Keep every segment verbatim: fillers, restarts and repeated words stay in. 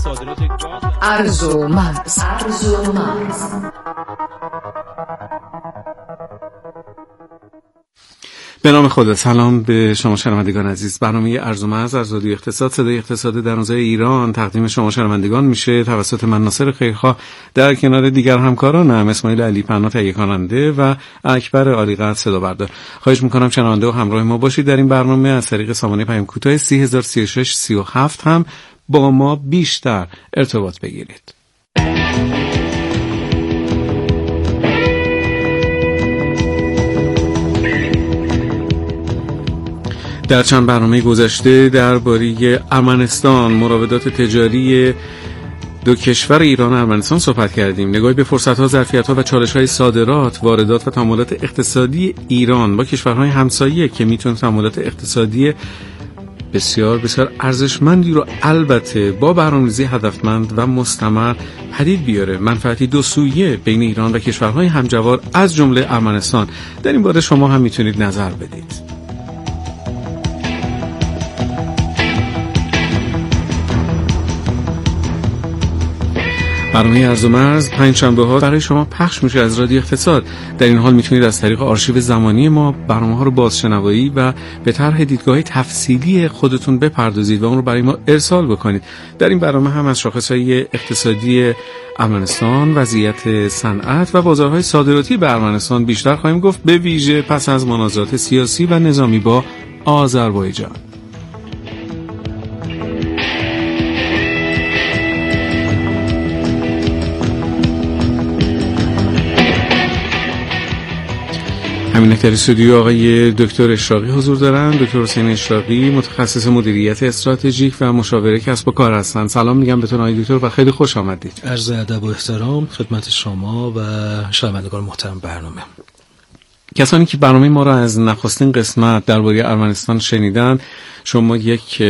صادرات گاز ارز و مرز ارز و مرز به نام خدا. سلام به شما شنوندگان عزیز. برنامه ارز و مرز از رادیو اقتصاد، صدای اقتصاد در روزهای ایران تقدیم شما شنوندگان میشه توسط من ناصر خیرخواه در کنار دیگر همکارانم اسماعیل علی پناه تهیه کننده و اکبر عالیقدر صدا بردار. خواهش میکنم شنونده و همراه ما باشید در این برنامه. از طریق سامانه پیام کوتاه سی هزار و سی و شش سی و هفت هم با ما بیشتر ارتباط بگیرید. در چند برنامه گذشته درباره ارمنستان، مراودات تجاری دو کشور ایران و ارمنستان صحبت کردیم. نگاهی به فرصت‌ها، ظرفیت‌ها و چالش‌های صادرات، واردات و تعاملات اقتصادی ایران با کشورهای همسایه که میتونه تعاملات اقتصادی بسیار بسیار ارزشمندی رو البته با برنامه‌ریزی هدفمند و مستمر پدید بیاره. منفعتی دو سویه بین ایران و کشورهای همجوار از جمله ارمنستان. در این باره شما هم میتونید نظر بدید. برنامه ارز و مرز پنج شنبه ها برای شما پخش میشه از رادیو اقتصاد. در این حال میتونید از طریق آرشیو زمانی ما برنامه ها رو بازشنوایی و به طرح دیدگاه تفصیلی خودتون بپردازید و اون رو برای ما ارسال بکنید. در این برنامه هم از شاخصهای اقتصادی ارمنستان، وضعیت صنعت و بازارهای صادراتی به ارمنستان بیشتر خواهیم گفت، به ویژه پس از منازعات سیاسی و نظامی با آذربایجان. همین در استودیو آقای دکتر اشراقی حضور دارن. دکتر حسین اشراقی متخصص مدیریت استراتژیک و مشاوره کسب و کار هستن. سلام میگم بهتون آقای دکتر و خیلی خوش آمدید. عرض ادب و احترام خدمت شما و شنوندگان محترم برنامه. کسانی که برنامه ما را از نخستین قسمت درباره ارمنستان شنیدن، شما یک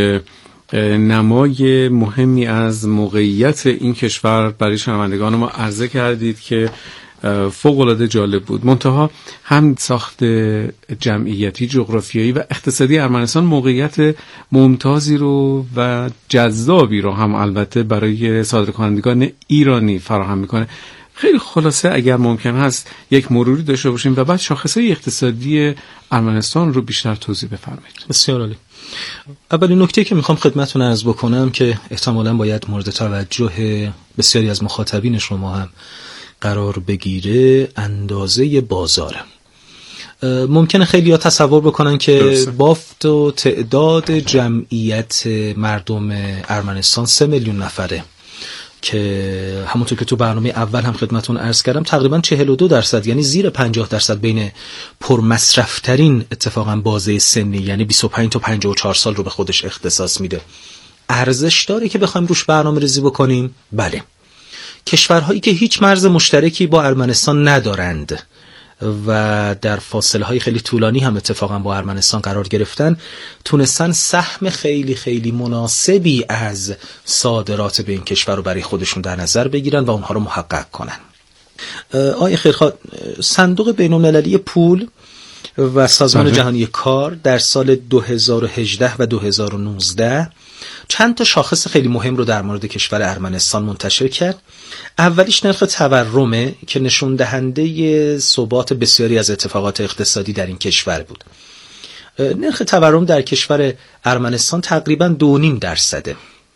نمای مهمی از موقعیت این کشور برای شنوندگان ما عرضه کردید که فوق‌العاده جالب بود. منتها هم ساخت جمعیتی، جغرافیایی و اقتصادی ارمنستان موقعیت ممتازی رو و جذابی رو هم البته برای صادرکنندگان ایرانی فراهم میکنه. خیلی خلاصه اگر ممکن هست یک مروری داشته باشیم و بعد شاخصهای اقتصادی ارمنستان رو بیشتر توضیح بفرمایید. بسیار عالی. اولین نکته که میخوام خدمتتون عرض بکنم که احتمالاً باید مورد توجه بسیاری از مخاطبین شما هم قرار بگیره، اندازه بازاره. ممکنه خیلی ها تصور بکنن که درسته. بافت و تعداد جمعیت مردم ارمنستان سه میلیون نفره که همونطور که تو برنامه اول هم خدمتون عرض کردم تقریبا چهل و دو درصد یعنی زیر پنجاه درصد بین پرمصرفترین اتفاقا بازه سنی یعنی بیست و پنج تا پنجاه و چهار سال رو به خودش اختصاص میده. ارزش داره که بخوایم روش برنامه ریزی بکنیم؟ بله. کشورهایی که هیچ مرز مشترکی با ارمنستان ندارند و در فاصله های خیلی طولانی هم اتفاقا با ارمنستان قرار گرفتن، تونستن سهم خیلی خیلی مناسبی از صادرات به این کشور رو برای خودشون در نظر بگیرن و اونها رو محقق کنن. آقای خیرخواه، صندوق بین المللی پول و سازمان جهانی کار در سال دو هزار و هجده و دو هزار و نوزده چند تا شاخص خیلی مهم رو در مورد کشور ارمنستان منتشر کرد. اولیش نرخ تورمه که نشون دهنده ثبات بسیاری از اتفاقات اقتصادی در این کشور بود. نرخ تورم در کشور ارمنستان تقریباً دو و نیم درصده.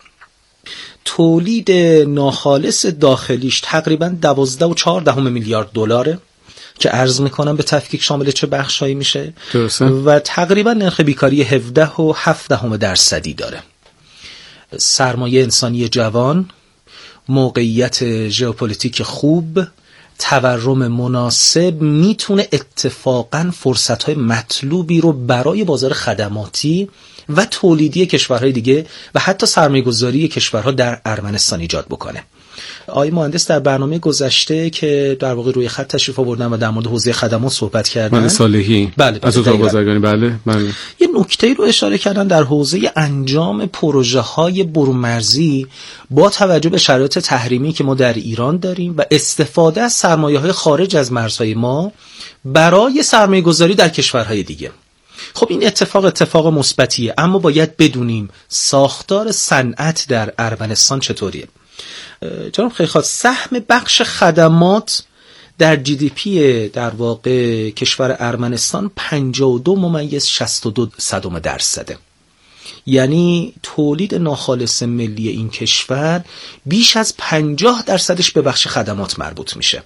تولید ناخالص داخلیش تقریباً دوازده و چهار دهم میلیارد دلاره که عرض میکنم به تفکیک شامل چه بخشایی میشه. درسته. و تقریباً نرخ بیکاری هفده و هفت دهم درصدی داره. سرمایه انسانی جوان، موقعیت ژئوپلیتیک خوب، تورم مناسب میتونه اتفاقاً فرصت‌های مطلوبی رو برای بازار خدماتی و تولیدی کشورهای دیگه و حتی سرمایه‌گذاری کشورها در ارمنستان ایجاد بکنه. آقای مهندس در برنامه گذشته که در واقع روی خط تشریف آوردن و در مورد حوزه خدمات صحبت کردن، مهندس صالحی، بله از اتاق بازرگانی، بله بله، یه نکته رو اشاره کردن در حوزه انجام پروژه‌های برون‌مرزی با توجه به شرایط تحریمی که ما در ایران داریم و استفاده از سرمایه‌های خارج از مرزهای ما برای سرمایه‌گذاری در کشورهای دیگه. خب این اتفاق اتفاق مثبتیه، اما باید بدونیم ساختار صنعت در ارمنستان چطوریه. جناب خیرخواه، سهم بخش خدمات در جی دی پی در واقع کشور ارمنستان پنجاه و دو ممیز شصت و دو صدم درصده. یعنی تولید ناخالص ملی این کشور بیش از پنجاه درصدش به بخش خدمات مربوط میشه.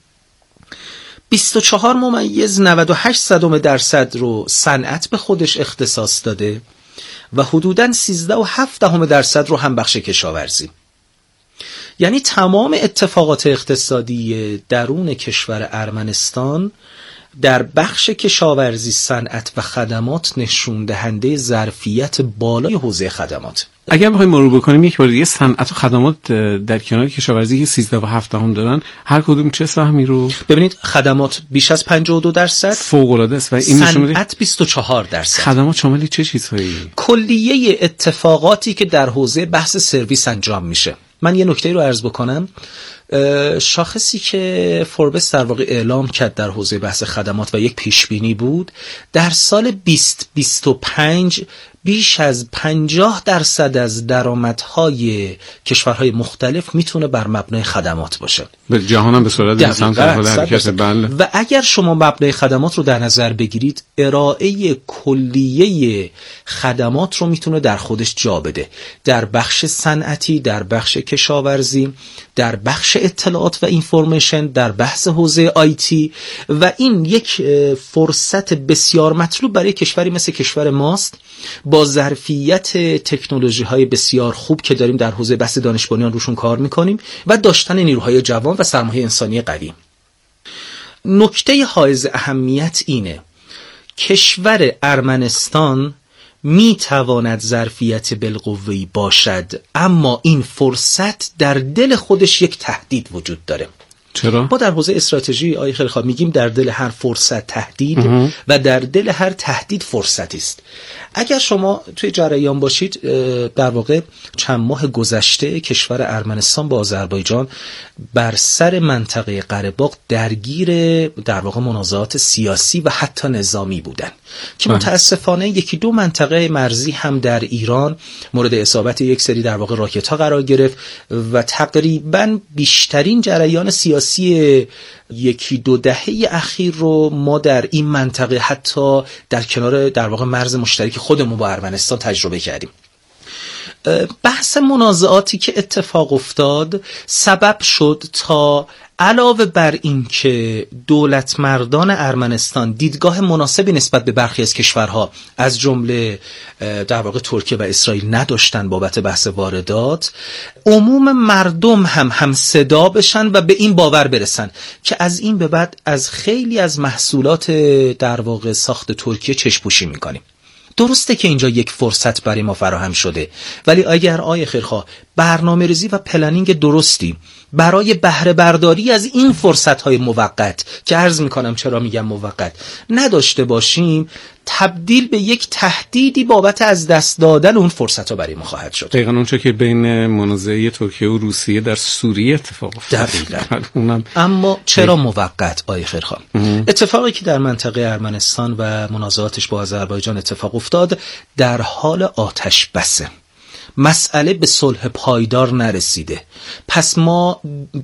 بیست و چهار ممیز نود و هشت صدم درصد رو صنعت به خودش اختصاص داده و حدوداً سیزده و هفت دهم درصد رو هم بخش کشاورزی. یعنی تمام اتفاقات اقتصادی درون کشور ارمنستان در بخش کشاورزی، صنعت و خدمات نشون دهنده ظرفیت بالای حوزه خدمات. اگر بخوایم مرور بکنیم یک بار دیگه صنعت و خدمات در کنار کشاورزی که سیزده و هفت دهم دارن، هر کدوم چه سهمی رو؟ ببینید خدمات بیش از پنجاه و دو درصد، فوق العاده است، و این نشون میده صنعت بیست و چهار درصد. خدمات شامل چه چیزهایی؟ کلیه اتفاقاتی که در حوزه بحث سرویس انجام میشه. من یه نکته رو عرض بکنم. شاخصی که فوربس در واقع اعلام کرد در حوزه بحث خدمات و یک پیشبینی بود، در سال بیست بیست و پنج بیش از پنجاه درصد از درآمدهای کشورهای مختلف میتونه بر مبنای خدمات باشه. به جهان هم به صورت سمت حرکت. بله. و اگر شما مبنای خدمات رو در نظر بگیرید، ارائه کلیه خدمات رو میتونه در خودش جا بده، در بخش صنعتی، در بخش کشاورزی، در بخش اطلاعات و اینفورمیشن، در بحث حوزه آیتی، و این یک فرصت بسیار مطلوب برای کشوری مثل کشور ماست با ظرفیت تکنولوژی های بسیار خوب که داریم در حوزه بحث دانش بنیان روشون کار میکنیم و داشتن نیروهای جوان و سرمایه انسانی قوی. نکته حائز اهمیت اینه کشور ارمنستان می تواند ظرفیت بالقوه‌ای باشد، اما این فرصت در دل خودش یک تهدید وجود داره. چرا؟ ما در حوزه استراتژی آقای خیرخواه میگیم در دل هر فرصت تهدید اه. و در دل هر تهدید فرصتی است. اگر شما توی جریان باشید، در واقع چند ماه گذشته کشور ارمنستان با آذربایجان بر سر منطقه قره‌باغ درگیر در واقع منازعات سیاسی و حتی نظامی بودن که متاسفانه یکی دو منطقه مرزی هم در ایران مورد اصابت یک سری در واقع راکت ها قرار گرفت و تقریبا بیشترین جریان سیاسی یکی دو دهه اخیر رو ما در این منطقه حتی در کنار در واقع مرز مشترک خودمون با ارمنستان تجربه کردیم. بحث منازعاتی که اتفاق افتاد سبب شد تا علاوه بر این که دولت مردان ارمنستان دیدگاه مناسبی نسبت به برخی از کشورها از جمله در واقع ترکیه و اسرائیل نداشتن بابت بحث واردات، عموم مردم هم هم صدا بشن و به این باور برسن که از این به بعد از خیلی از محصولات در واقع ساخت ترکیه چشم‌پوشی میکنیم. درسته که اینجا یک فرصت برای ما فراهم شده، ولی اگر آیه خیرخواه برنامه ریزی و پلنینگ درستی برای بهره برداری از این فرصت‌های موقت، که عرض میکنم چرا میگم موقت، نداشته باشیم، تبدیل به یک تهدیدی بابت از دست دادن اون فرصت‌ها برای ما خواهد شد. دقیقاً اونچه که بین منازعه ترکیه و روسیه در سوریه اتفاق افتاد. دقیقاً. اما چرا موقت آیه خیرخواه؟ اتفاقی که در منطقه ارمنستان و منازعاتش با آذربایجان اتفاق افتاد در حال آتش بسه. مسئله به صلح پایدار نرسیده. پس ما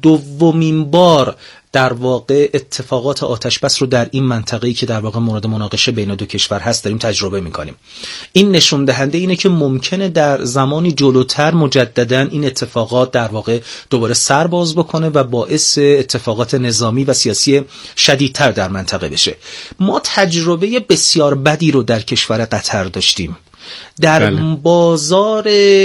دومین بار در واقع اتفاقات آتش بس رو در این منطقه‌ای که در واقع مورد مناقشه بین دو کشور هست داریم تجربه می‌کنیم. این نشون دهنده اینه که ممکنه در زمانی جلوتر مجدداً این اتفاقات در واقع دوباره سر باز بکنه و باعث اتفاقات نظامی و سیاسی شدیدتر در منطقه بشه. ما تجربه بسیار بدی رو در کشور قطر داشتیم. در بله. بازار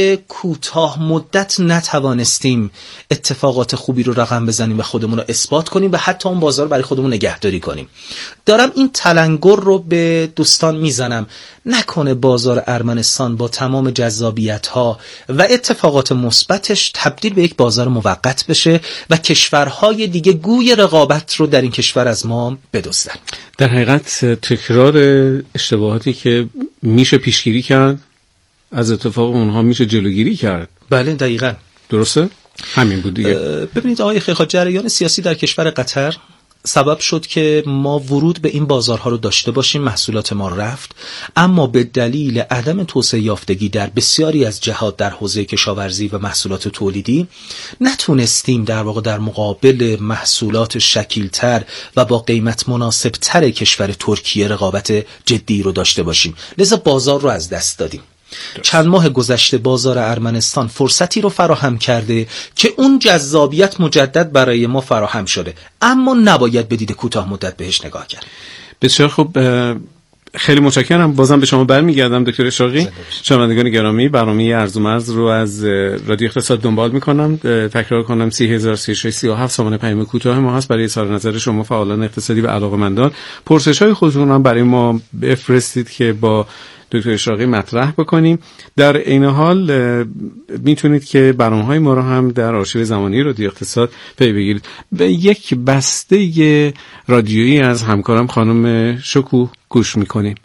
کوتاه مدت نتوانستیم اتفاقات خوبی رو رقم بزنیم و خودمون رو اثبات کنیم و حتی اون بازار برای خودمون نگهداری کنیم. دارم این تلنگر رو به دوستان میزنم، نکنه بازار ارمنستان با تمام جذابیت‌ها و اتفاقات مثبتش تبدیل به یک بازار موقت بشه و کشورهای دیگه گوی رقابت رو در این کشور از ما بدزدن. در حقیقت تکرار اشتباهاتی که میشه پیشگیری کرد از اتفاق اونها میشه جلوگیری کرد. بله دقیقاً. درسته؟ همین بود دیگه. ببینید آقای خیرخواه، جریان سیاسی در کشور قطر سبب شد که ما ورود به این بازارها رو داشته باشیم. محصولات ما رفت، اما به دلیل عدم توسعه یافتگی در بسیاری از جهات در حوزه کشاورزی و محصولات تولیدی نتونستیم در واقع در مقابل محصولات شکیلتر و با قیمت مناسب تر کشور ترکیه رقابت جدی رو داشته باشیم، لذا بازار رو از دست دادیم. چند ماه گذشته بازار ارمنستان فرصتی رو فراهم کرده که اون جذابیت مجدد برای ما فراهم شده، اما نباید به دید کوتاه مدت بهش نگاه کرد. بسیار خوب، خیلی متشکرم. بازم به شما برمیگردم دکتر اشراقی. شنوندگان گرامی، برنامه ارز و مرز رو از رادیو اقتصاد دنبال میکنم. تکرار کنم سی هزار سی و شش سی و هفت سامانه پیام کوتاه ما هست برای اظهار نظر شما فعالان اقتصادی و علاقه‌مندان. پرسش‌های خودتون هم برای ما بفرستید که با دکتر اشراقی مطرح بکنیم. در این حال میتونید که برنامه‌های ما رو هم در آرشیو زمانی رادیو اقتصاد پی بگیرید. به یک بسته رادیویی از همکارم خانم شکوه گوش میکنیم.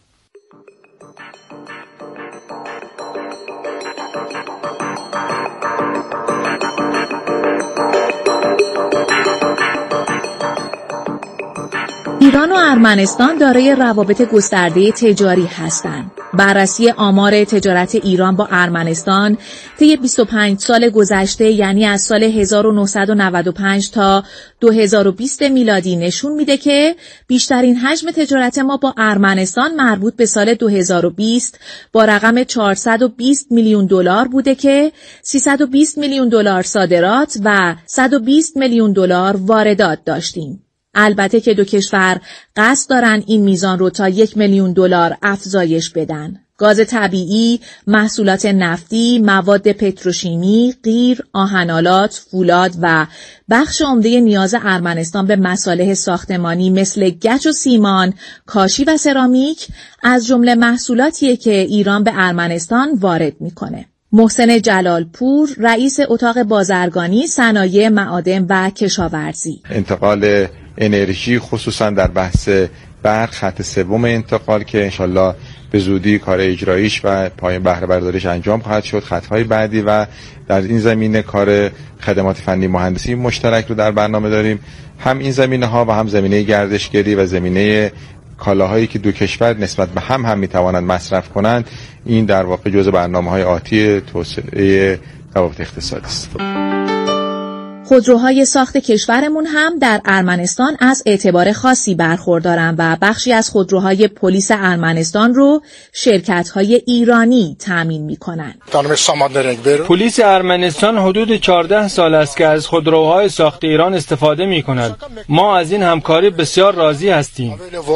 ایران و ارمنستان دارای روابط گسترده تجاری هستند. بررسی آمار تجارت ایران با ارمنستان طی بیست و پنج سال گذشته، یعنی از سال هزار و نهصد و نود و پنج تا دو هزار و بیست میلادی، نشون میده که بیشترین حجم تجارت ما با ارمنستان مربوط به سال دو هزار و بیست با رقم چهارصد و بیست میلیون دلار بوده که سیصد و بیست میلیون دلار صادرات و صد و بیست میلیون دلار واردات داشتیم. البته که دو کشور قصد دارن این میزان رو تا یک میلیون دلار افزایش بدن. گاز طبیعی، محصولات نفتی، مواد پتروشیمی، قیر، آهن‌آلات، فولاد و بخش عمده نیاز ارمنستان به مصالح ساختمانی مثل گچ و سیمان، کاشی و سرامیک از جمله محصولاتیه که ایران به ارمنستان وارد میکنه. محسن جلالپور، رئیس اتاق بازرگانی، صنایع معادن و کشاورزی. انتقال انرژی خصوصا در بحث برق، خط سوم انتقال که انشالله به زودی کار اجراییش و پایان بهره برداریش انجام خواهد شد. خطهای بعدی و در این زمینه کار خدمات فنی مهندسی مشترک رو در برنامه داریم. هم این زمینه ها و هم زمینه گردشگری و زمینه کالاهایی که دو کشور نسبت به هم هم میتوانند مصرف کنند، این در واقع جزء برنامه‌های آتی توسعه روابط اقتصادی است. خودروهای ساخت کشورمون هم در ارمنستان از اعتبار خاصی برخوردارن و بخشی از خودروهای پلیس ارمنستان رو شرکت‌های ایرانی تامین می‌کنن. پلیس ارمنستان حدود چهارده سال است که از خودروهای ساخت ایران استفاده می‌کند. ما از این همکاری بسیار راضی هستیم.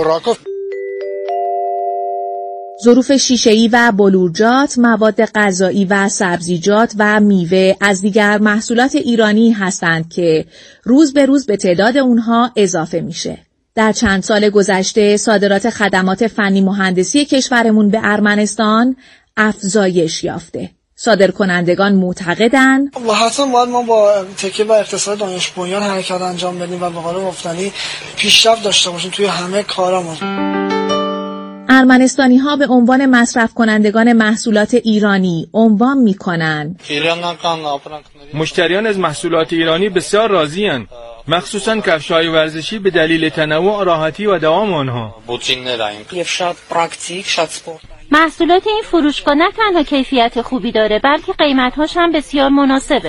ظروف شیشه‌ای و بلورجات، مواد غذایی و سبزیجات و میوه از دیگر محصولات ایرانی هستند که روز به روز به تعداد اونها اضافه میشه. در چند سال گذشته صادرات خدمات فنی مهندسی کشورمون به ارمنستان افزایش یافته. صادرکنندگان معتقدن حتما باید ما با تکیه بر اقتصاد دانش بنیان حرکت انجام بدیم و به قول گفتنی پیشرفت داشته باشیم توی همه کارامون. ارمنستانی ها به عنوان مصرف کنندگان محصولات ایرانی عنوان می کنن. مشتریان از محصولات ایرانی بسیار راضی اند، مخصوصا کفش‌های ورزشی به دلیل تنوع، راحتی و دوام آنها. محصولات این فروشگاه نه تنها کیفیت خوبی داره بلکه قیمت‌هاش هم بسیار مناسبه.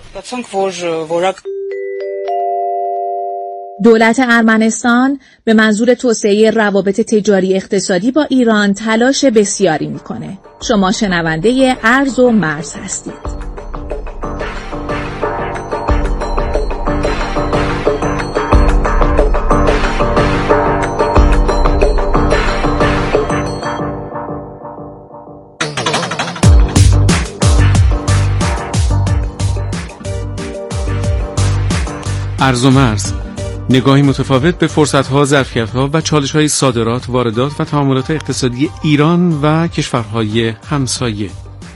دولت ارمنستان به منظور توسعه روابط تجاری اقتصادی با ایران تلاش بسیاری میکنه. شما شنونده ارز و مرز هستید. ارز و مرز، نگاهی متفاوت به فرصت‌ها، ظرفیت‌ها و چالش‌های صادرات، واردات و تعاملات اقتصادی ایران و کشورهای همسایه.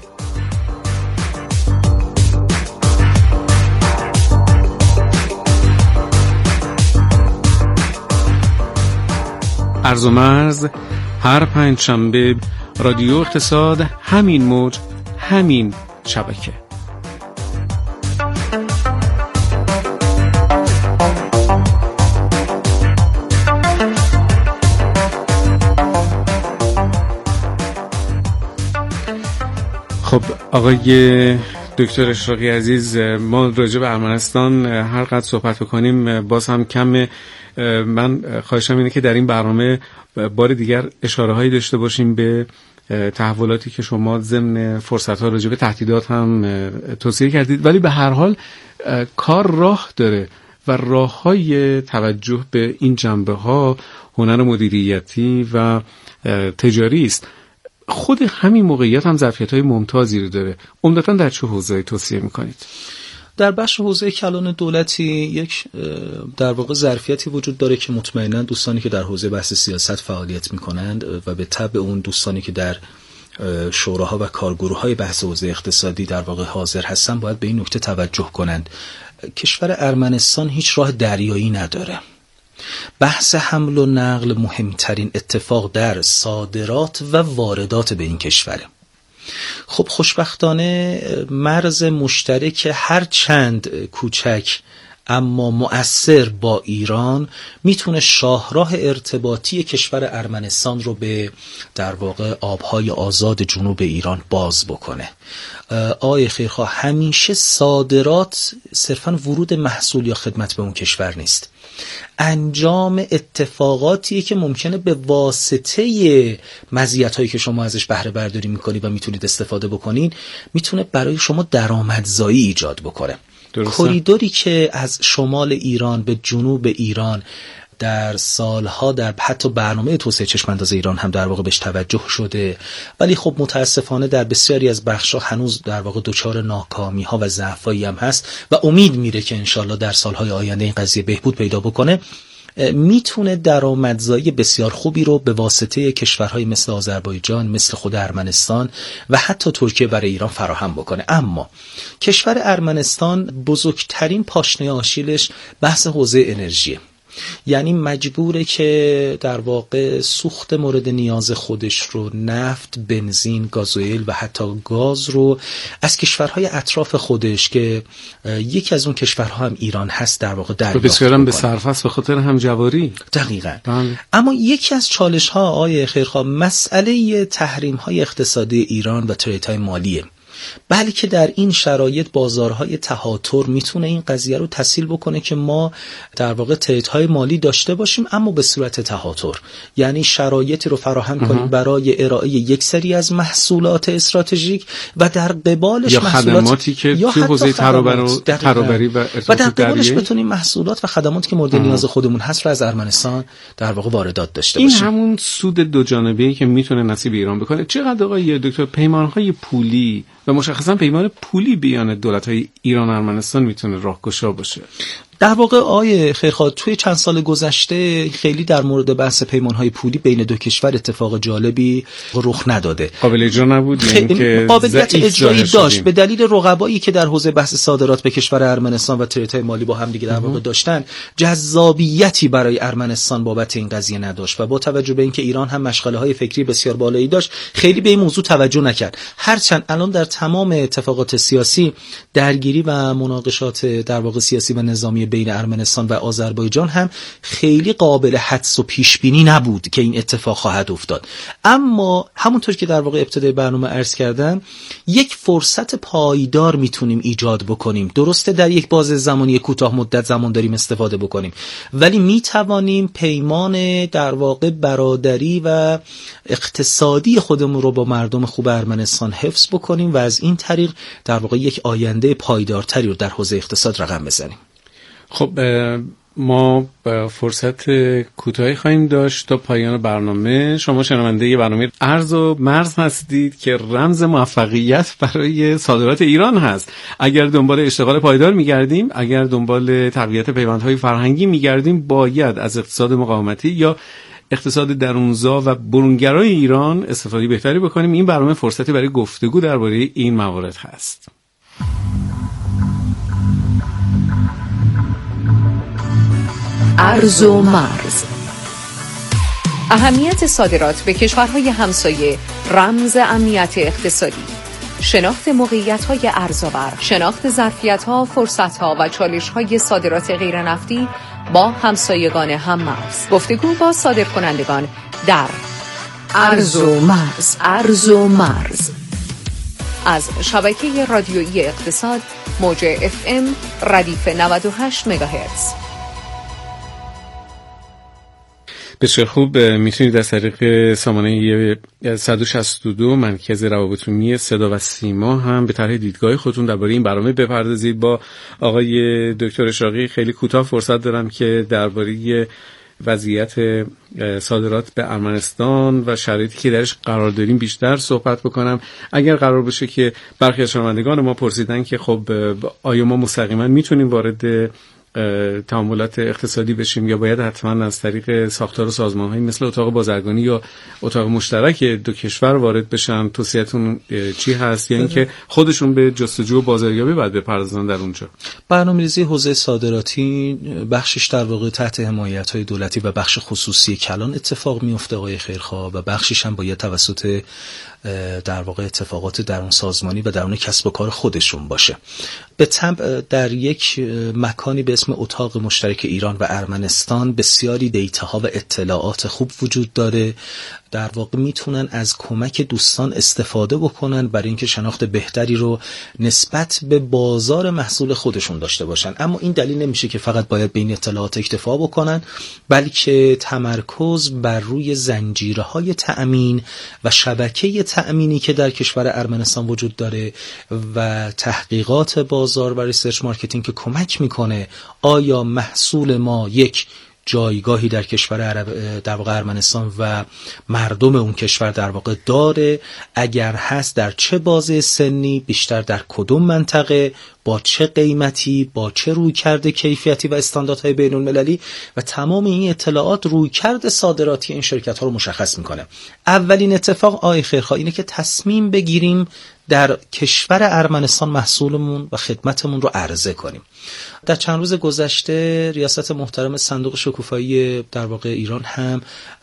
ارز و مرز هر پنج شنبه رادیو اقتصاد، همین موج، همین شبکه. خب آقای دکتر اشراقی عزیز، ما راجع به ارمنستان هر قدر صحبت بکنیم باز هم کم. من خواهشم اینه که در این برنامه بار دیگر اشاره هایی داشته باشیم به تحولاتی که شما ضمن فرصت ها راجع به تهدیدات هم توصیه کردید، ولی به هر حال کار راه داره و راه های توجه به این جنبه ها هنر مدیریتی و تجاری است. خود همین موقعیت هم ظرفیت‌های ممتازی رو داره. عمدتاً در چه حوزه‌ای توصیه می‌کنید؟ در بخش حوزه کلان دولتی یک در واقع ظرفیتی وجود داره که مطمئناً دوستانی که در حوزه بحث سیاست فعالیت می‌کنند و به تبع اون دوستانی که در شوراها و کارگروه‌های بحث حوزه اقتصادی در واقع حاضر هستن باید به این نکته توجه کنند. کشور ارمنستان هیچ راه دریایی نداره. بحث حمل و نقل مهمترین اتفاق در صادرات و واردات به این کشوره. خب خوشبختانه مرز مشترک هر چند کوچک اما مؤثر با ایران میتونه شاهراه ارتباطی کشور ارمنستان رو به در واقع آبهای آزاد جنوب ایران باز بکنه. آقای خیرخواه، همیشه صادرات صرفاً ورود محصول یا خدمت به اون کشور نیست، انجام اتفاقاتیه که ممکنه به واسطه مزیت‌هایی که شما ازش بهره برداری میکنید و میتونید استفاده بکنید میتونه برای شما درآمدزایی ایجاد بکنه. کریدوری که از شمال ایران به جنوب ایران در سالها در حتی برنامه توسعه چشم‌انداز ایران هم در واقع بهش توجه شده، ولی خب متاسفانه در بسیاری از بخش‌ها هنوز در واقع دچار ناکامی‌ها و ضعفایی هم هست و امید میره که انشالله در سالهای آینده این قضیه بهبود پیدا بکنه. میتونه درآمدزایی بسیار خوبی رو به واسطه کشورهای مثل آذربایجان، مثل خود ارمنستان و حتی ترکیه برای ایران فراهم بکنه. اما کشور ارمنستان بزرگترین پاشنه آشیلش بحث حوزه انرژیه، یعنی مجبوره که در واقع سوخت مورد نیاز خودش رو، نفت، بنزین، گازوئیل و حتی گاز رو از کشورهای اطراف خودش که یکی از اون کشورها هم ایران هست در واقع دریافت کنه. بسیار هم به صرف است به خاطر همجواری. دقیقاً. بله. اما یکی از چالش ها آقای خیرخواه مسئله تحریم های اقتصادی ایران و تریت های مالیه، بلکه در این شرایط بازارهای تهاتر میتونه این قضیه رو تسهیل بکنه که ما در واقع تریدهای مالی داشته باشیم اما به صورت تهاتر، یعنی شرایطی رو فراهم کنیم برای ارائه یک سری از محصولات استراتژیک و در قبالش یا محصولات خدماتی که توی حوزه ترابری و و در قبالش بتونیم محصولات و خدماتی که مورد نیاز خودمون هست رو از ارمنستان در واقع واردات داشته باشیم. این همون سود دو جانبه‌ای که میتونه نصیب ایران بکنه. چقدر آقای دکتر پیمان‌های پولی و مشخصا پیمان پولی بیان دولت‌های ایران و ارمنستان میتونه راهگشا باشه؟ در واقع آیه خیرخواه توی چند سال گذشته خیلی در مورد بحث پیمان‌های پولی بین دو کشور اتفاق جالبی رخ نداده. قابل اجرا نبود، یعنی که قابلیت اجرایی داشت به دلیل رقبایی که در حوزه بحث صادرات به کشور ارمنستان و تریت‌های مالی با هم دیگه در واقع داشتن، جذابیتی برای ارمنستان بابت این قضیه نداشت و با توجه به اینکه ایران هم مشغله‌های فکری بسیار بالایی داشت خیلی به این موضوع توجه نکرد. هرچند الان در تمام اتفاقات سیاسی درگیری و مناقشات در واقع سیاسی و نظامی بین ارمنستان و آذربایجان هم خیلی قابل حدس و پیش بینی نبود که این اتفاق خواهد افتاد، اما همونطور که در واقع ابتدای برنامه عرض کردم یک فرصت پایدار میتونیم ایجاد بکنیم. درسته در یک بازه زمانی کوتاه مدت زمان داریم استفاده بکنیم، ولی میتوانیم پیمان در واقع برادری و اقتصادی خودمون رو با مردم خوب ارمنستان حفظ بکنیم و از این طریق در واقع یک آینده پایدارتری رو در حوزه اقتصاد رقم بزنیم. خب ما فرصت کوتاهی خواهیم داشت تا پایان برنامه. شما شنونده ی برنامه ارز و مرز هستید که رمز موفقیت برای صادرات ایران هست. اگر دنبال اشتغال پایدار میگردیم، اگر دنبال تقویت پیوندهای فرهنگی میگردیم، باید از اقتصاد مقاومتی یا اقتصاد درونزا و برونگرای ایران استفاده بهتری بکنیم. این برنامه فرصتی برای گفتگو درباره این موارد هست. ارز و مرز. اهمیت صادرات به کشورهای همسایه رمز امنیت اقتصادی. شناخت موقعیت‌های ارزآور، شناخت ظرفیت‌ها، فرصت‌ها و چالش‌های صادرات غیرنفتی با همسایگان هم‌مرز. گفتگو با صادرکنندگان در ارز و مرز. ارز و مرز. از شبکه رادیویی اقتصاد موج اف ام ردیف نود و هشت مگاهرتز. بسیار خوب، میتونید از طریق سامانه صد و شصت و دو مرکز روابط عمومی صدا و سیما هم به طرح دیدگاه خودتون درباره این برنامه بپردازید. با آقای دکتر اشراقی خیلی کوتاه فرصت دارم که درباره وضعیت صادرات به ارمنستان و شرایطی که درش قرار داریم بیشتر صحبت بکنم. اگر قرار باشه که برخی از شنوندگان ما پرسیدن که خب آیا ما مستقیما میتونیم وارد تعاملات اقتصادی بشیم یا باید حتما از طریق ساختار و سازمان‌هایی مثل اتاق بازرگانی یا اتاق مشترک دو کشور وارد بشن، توصیه‌تون چی هست؟ یا یعنی اینکه خودشون به جستجو و بازاریابی باید بپردازن در اونجا؟ برنامه‌ریزی حوزه صادراتی بخشش در واقع تحت حمایت‌های دولتی و بخش خصوصی کلان اتفاق میفته آقای خیرخواه، و بخشش هم باید توسط در واقع اتفاقات درون سازمانی و درون کسب و کار خودشون باشه. به طبع در یک مکانی به اسم اتاق مشترک ایران و ارمنستان بسیاری دیتاها و اطلاعات خوب وجود داره. در واقع میتونن از کمک دوستان استفاده بکنن برای اینکه شناخت بهتری رو نسبت به بازار محصول خودشون داشته باشن. اما این دلیل نمیشه که فقط باید به این اطلاعات اکتفا بکنن، بلکه تمرکز بر روی زنجیرهای تأمین و شبکه تأمینی که در کشور ارمنستان وجود داره و تحقیقات بازار و ریسرچ مارکتینگ که کمک میکنه آیا محصول ما یک جایگاهی در کشور عرب در واقع ارمنستان و مردم اون کشور در واقع داره، اگر هست در چه بازه سنی، بیشتر در کدوم منطقه، با چه قیمتی، با چه رویکرد کیفیتی و استانداردهای بین المللی، و تمام این اطلاعات رویکرد صادراتی این شرکت ها رو مشخص میکنه. اولین اتفاق آقای خیرخواه اینه که تصمیم بگیریم در کشور ارمنستان محصولمون و خدمتمون رو عرضه کنیم. در چند روز گذشته ریاست محترم صندوق شکوفایی در واقع ایران هم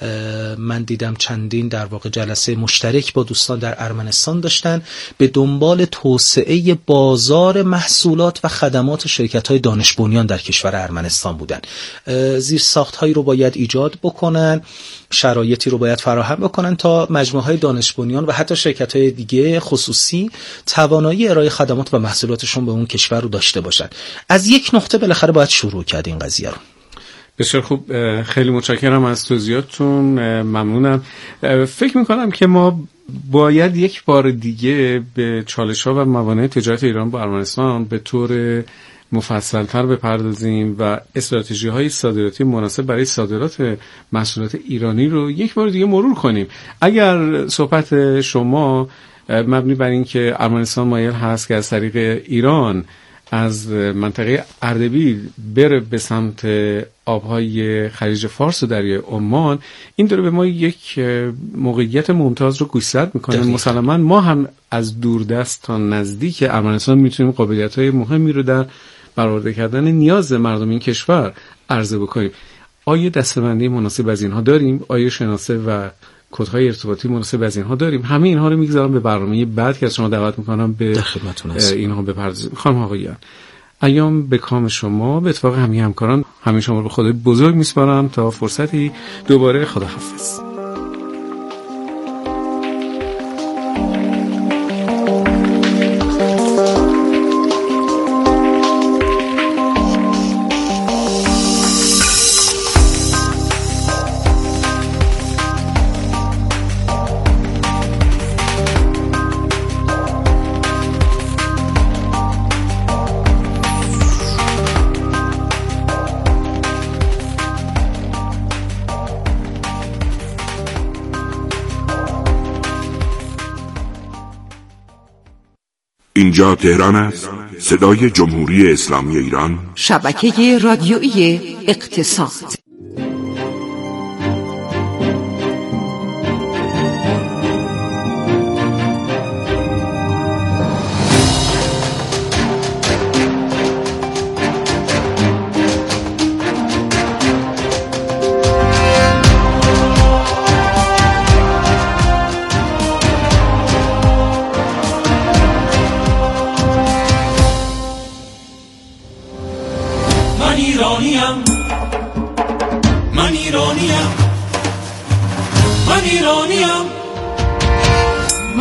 من دیدم چندین در واقع جلسه مشترک با دوستان در ارمنستان داشتن به دنبال توسعه بازار محصولات و خدمات شرکت‌های دانش بنیان در کشور ارمنستان بودن. زیر ساخت‌هایی رو باید ایجاد بکنن، شرایطی رو باید فراهم بکنن تا مجموعه‌های دانش بنیان و حتی شرکت‌های دیگه خصوصی توانایی ارائه خدمات و محصولاتشون به اون کشور رو داشته باشن. از یک نقطه بالاخره باید شروع کرد این قضیه رو. بسیار خوب، خیلی متشکرم از توضیحاتتون، ممنونم. فکر میکنم که ما باید یک بار دیگه به چالش‌ها و موانع تجارت ایران با ارمنستان به طور مفصل‌تر بپردازیم و استراتژی‌های صادراتی مناسب برای صادرات محصولات ایرانی رو یک بار دیگه مرور کنیم. اگر صحبت شما مبنی بر این که ارمنستان مایل هست که از طریق ایران از منطقه اردبیل بره به سمت آبهای خلیج فارس و دریای عمان، این داره به ما یک موقعیت ممتاز رو گوشزد میکنه. مسلماً ما هم از دوردست تا نزدیک ارمنستان میتونیم قابلیت‌های مهمی رو در برآورده کردن نیاز مردم این کشور عرضه بکنیم. آیا دسته‌بندی مناسب از اینها داریم؟ آیا شناسه و کدهای ارتباطی مناسب از اینها داریم؟ همه اینها رو میگذارم به برنامه بعد که از شما دعوت میکنم به اینها بپردازیم. خانم آقایان، ایام به کام شما، به اتفاق همه همکاران، همه شما رو به خدای بزرگ میسپارم تا فرصتی دوباره. خداحافظ. اینجا تهران است، صدای جمهوری اسلامی ایران، شبکه رادیویی اقتصاد.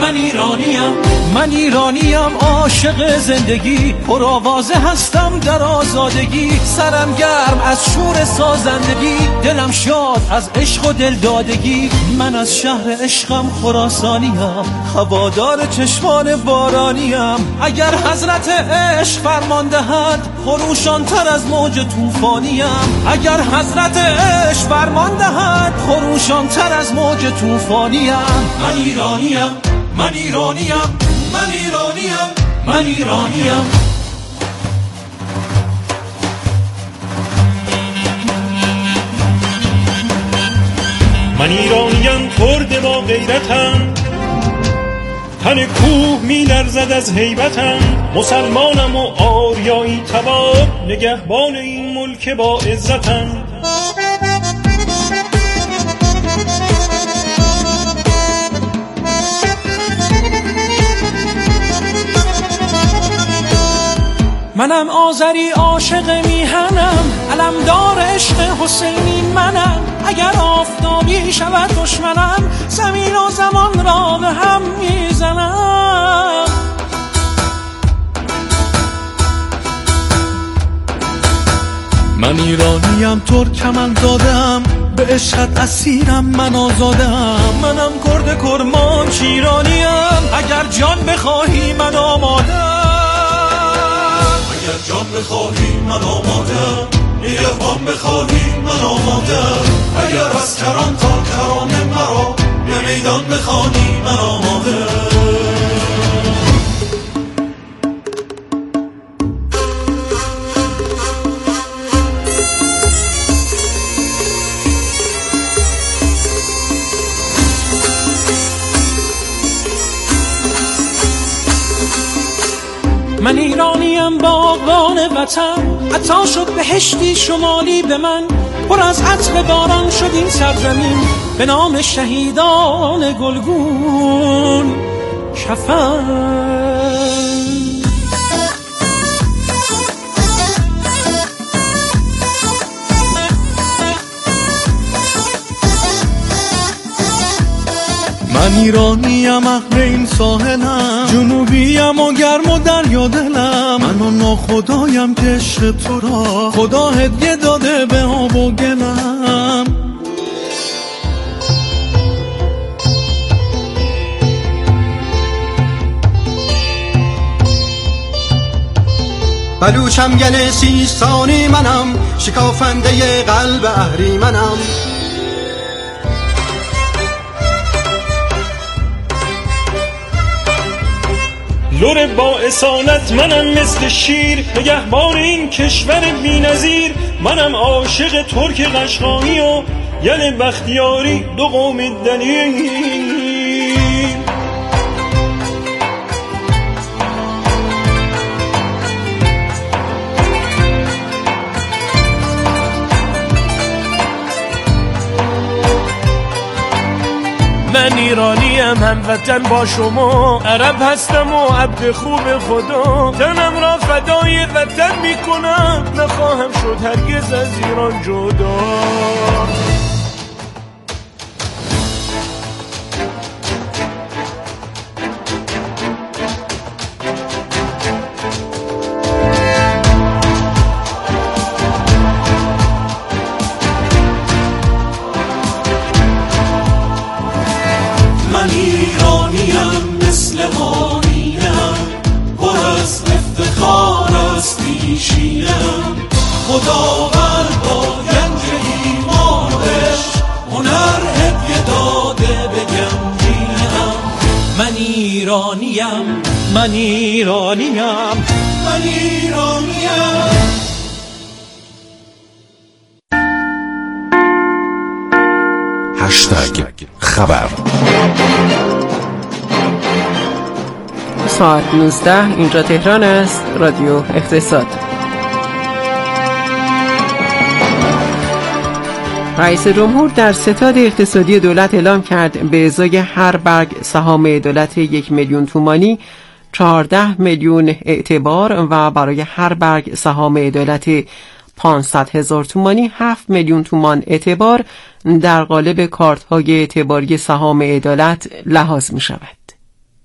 من ایرانیم، من ایرانیم عاشق زندگی، پرآوازه هستم در آزادگی، سرم گرم از شور سازندگی، دلم شاد از عشق و دلدادگی. من از شهر عشقم خراسانیم، هوادار چشمان بارانیم. اگر حضرت عشق فرمان دهد خروشان تر از موج طوفانیم. اگر حضرت عشق فرمان دهد خروشان تر از موج طوفانیم. من ایرانیم، من ایرانیم، من ایرانیم، من ایرانیم. من ایرانیم کرد با غیرتم، تن کوه می لرزد از هیبتم. مسلمانم و آریایی تبار، نگهبان این ملک با عزتم. منم آذری عاشق میهنم، علمدار عشق حسینی منم. اگر آفتابی شود دشمنم، زمین و زمان را به هم میزنم. من ایرانیم ترکمن دادم، به عشقت اسیرم من آزادم. منم کرد کرمان شیرانیم، اگر جان بخواهی من آمادم. اگر جان بخواهی من آمادم، نگهبان بخواهی من آمادم. اگر از کران تا کران مرا به میدان بخوانی من آمادم. من ایرانیم باغبان وطن، عطا شد بهشتی شمالی به من. پر از عطر باران شد این سرزمین، به نام شهیدان گلگون کفن. من ایرانیم اهل این ساحلم، جنوبیم و گرم و دریا دلم. من و ناخدایم که عشق تو را خدا هدیه داده به آب و گلم. بلوچم گل سیستانی منم، شکافنده قلب اهریمنم. لور با اصالت منم مثل شیر، نگهبان این کشور بی‌نظیر. منم عاشق ترک قشقایی و یل بختیاری، دو قوم دلیر. من ایرانیم هموطن با شما، عرب هستم و عبد خوب خدا. تنم را فدای وطن میکنم، نخواهم شد هرگز از ایران جدا. من ایرانیم مثل مانیم، پر از افتخار از پیشیم. خداوند با گنج ایمان و عشق، هنر هدیه داده به گنجینم. من ایرانیم، من ایرانیم، من ایرانیم. هشتگ خبر. ساعت نوزده اینجا تهران است. رادیو اقتصاد. رئیس جمهور در ستاد اقتصادی دولت اعلام کرد به ازای هر برگ سهام دولت یک میلیون تومانی چهارده میلیون اعتبار و برای هر برگ سهام دولت پانصد هزار تومانی هفت میلیون تومان اعتبار در قالب کارت‌های اعتباری سهام عدالت لحاظ می شود.